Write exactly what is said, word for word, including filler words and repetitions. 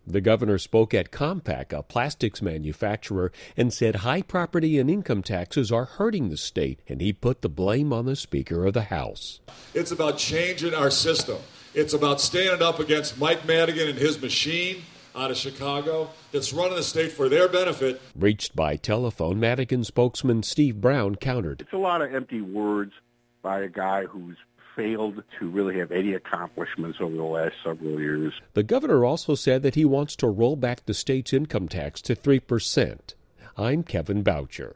The governor spoke at Compaq, a plastics manufacturer, and said high property and income taxes are hurting the state, and he put the blame on the Speaker of the House. It's about changing our system. It's about standing up against Mike Madigan and his machine out of Chicago that's running the state for their benefit. Reached by telephone, Madigan spokesman Steve Brown countered. It's a lot of empty words by a guy who's failed to really have any accomplishments over the last several years. The governor also said that he wants to roll back the state's income tax to three percent. I'm Kevin Boucher.